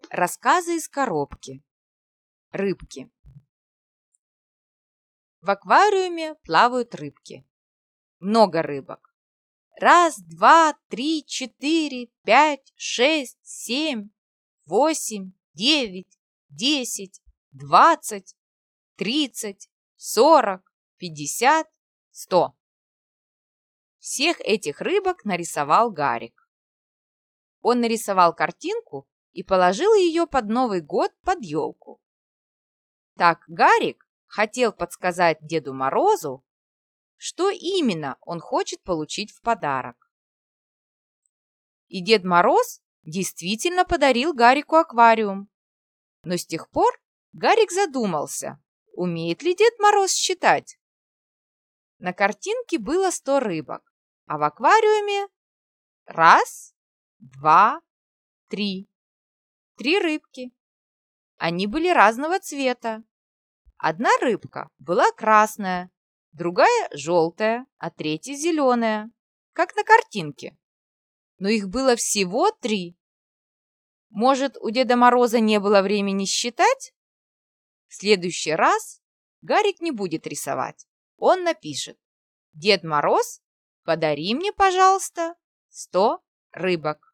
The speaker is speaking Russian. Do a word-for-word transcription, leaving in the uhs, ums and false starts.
Рассказы из коробки. Рыбки. В аквариуме плавают рыбки. Много рыбок. Раз, два, три, четыре, пять, шесть, семь, восемь, девять, десять, двадцать, тридцать, сорок, пятьдесят, сто. Всех этих рыбок нарисовал Гарик. Он нарисовал картинку и положил ее под Новый год под елку. Так Гарик хотел подсказать Деду Морозу, что именно он хочет получить в подарок. И Дед Мороз действительно подарил Гарику аквариум. Но с тех пор Гарик задумался, умеет ли Дед Мороз считать. На картинке было сто рыбок, а в аквариуме раз, два, три. Три рыбки. Они были разного цвета. Одна рыбка была красная, другая желтая, а третья зеленая, как на картинке. Но их было всего три. Может, у Деда Мороза не было времени считать? В следующий раз Гарик не будет рисовать. Он напишет: «Дед Мороз, подари мне, пожалуйста, сто рыбок».